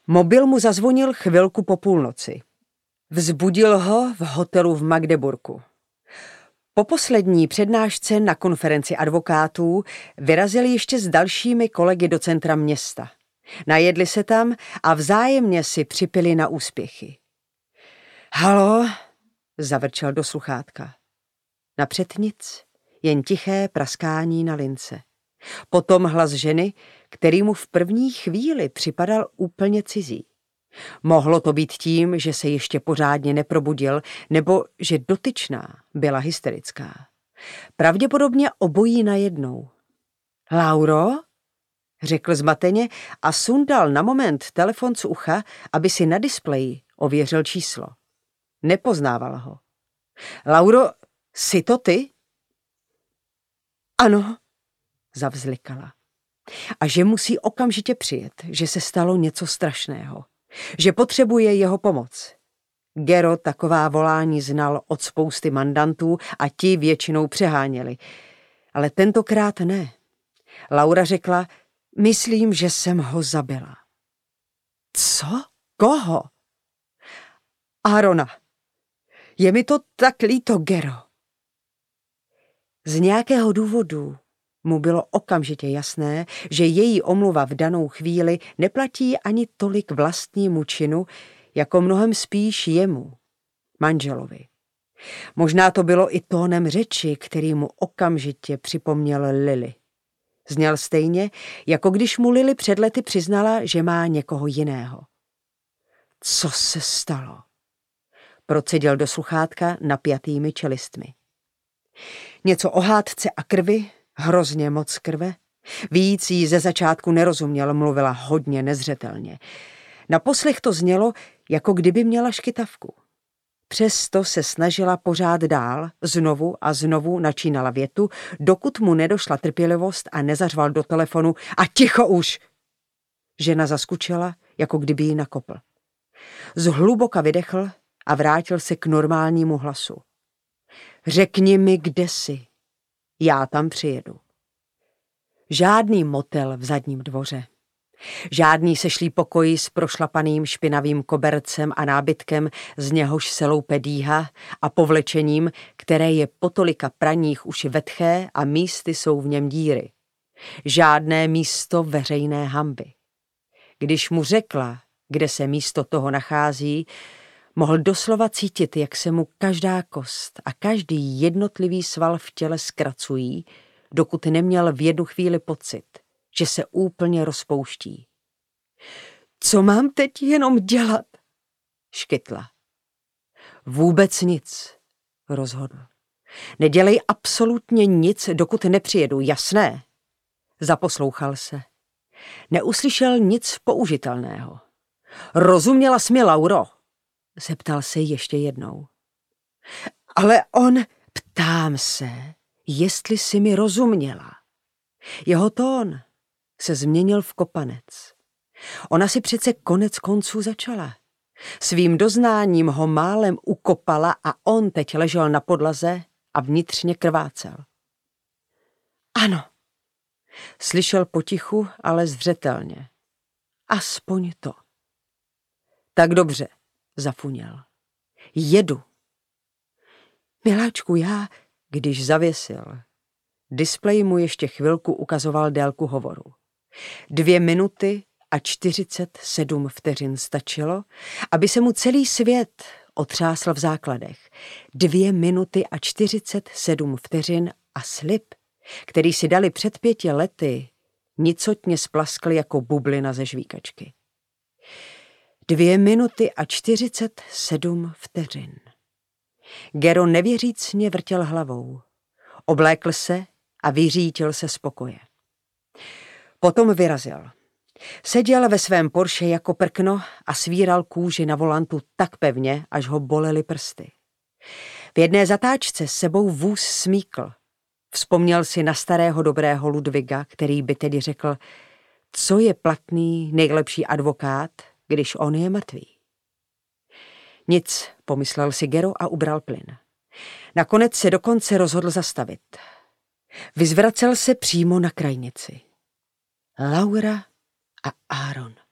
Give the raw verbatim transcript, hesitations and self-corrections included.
Mobil mu zazvonil chvilku po půlnoci. Vzbudil ho v hotelu v Magdeburku. Po poslední přednášce na konferenci advokátů vyrazili ještě s dalšími kolegy do centra města. Najedli se tam a vzájemně si připili na úspěchy. Halo, zavrčel do sluchátka. Napřed nic, jen tiché praskání na lince. Potom hlas ženy, který mu v první chvíli připadal úplně cizí. Mohlo to být tím, že se ještě pořádně neprobudil, nebo že dotyčná byla hysterická. Pravděpodobně obojí najednou. Lauro? Řekl zmateně a sundal na moment telefon z ucha, aby si na displeji ověřil číslo. Nepoznával ho. Lauro, jsi to ty? Ano, zavzlikala. A že musí okamžitě přijet, že se stalo něco strašného. Že potřebuje jeho pomoc. Gero taková volání znal od spousty mandantů a ti většinou přeháněli. Ale tentokrát ne. Laura řekla, myslím, že jsem ho zabila. Co? Koho? Aarona. Je mi to tak líto, Gero. Z nějakého důvodu mu bylo okamžitě jasné, že její omluva v danou chvíli neplatí ani tolik vlastnímu činu, jako mnohem spíš jemu, manželovi. Možná to bylo i tónem řeči, který mu okamžitě připomněl Lily. Zněl stejně, jako když mu Lily před lety přiznala, že má někoho jiného. Co se stalo? Procedil do sluchátka napjatými čelistmi. Něco o hádce a krvi, hrozně moc krve. Víc jí ze začátku nerozuměl, mluvila hodně nezřetelně. Na poslech to znělo, jako kdyby měla škytavku. Přesto se snažila pořád dál, znovu a znovu načínala větu, dokud mu nedošla trpělivost a nezařval do telefonu a ticho už! Žena zaskučela, jako kdyby ji nakopl. Zhluboka vydechl a vrátil se k normálnímu hlasu. Řekni mi, kde jsi. Já tam přijedu. Žádný motel v zadním dvoře. Žádný sešlý pokoj s prošlapaným špinavým kobercem a nábytkem, z něhož se loupe dýha a povlečením, které je po tolika praních už vetché a místy jsou v něm díry. Žádné místo veřejné hanby. Když mu řekla, kde se místo toho nachází, mohl doslova cítit, jak se mu každá kost a každý jednotlivý sval v těle zkracují, dokud neměl v jednu chvíli pocit, že se úplně rozpouští. Co mám teď jenom dělat? Škytla. Vůbec nic, rozhodl. Nedělej absolutně nic, dokud nepřijedu, jasné? Zaposlouchal se. Neuslyšel nic použitelného. Rozuměla jsi mi, Lauro? Zeptal se ještě jednou. Ale on, ptám se, jestli jsi mi rozuměla. Jeho tón se změnil v kopanec. Ona si přece konec konců začala. Svým doznáním ho málem ukopala a on teď ležel na podlaze a vnitřně krvácel. Ano, slyšel potichu, ale zřetelně. Aspoň to. Tak dobře, zafuněl. Jedu. Miláčku, já, když zavěsil. Displej mu ještě chvilku ukazoval délku hovoru. Dvě minuty a čtyřicet sedm vteřin stačilo, aby se mu celý svět otřásl v základech. Dvě minuty a čtyřicet sedm vteřin a slib, který si dali před pěti lety, nicotně splaskl jako bublina ze žvíkačky. Dvě minuty a čtyřicet sedm vteřin. Gero nevěřícně vrtěl hlavou. Oblékl se a vyřítil se z pokoje. Potom vyrazil. Seděl ve svém Porsche jako prkno a svíral kůži na volantu tak pevně, až ho bolely prsty. V jedné zatáčce s sebou vůz smíkl. Vzpomněl si na starého dobrého Ludviga, který by tedy řekl, co je platný nejlepší advokát, když on je mrtvý. Nic, pomyslel si Gero a ubral plyn. Nakonec se dokonce rozhodl zastavit. Vyzvracel se přímo na krajnici. Laura a Aaron.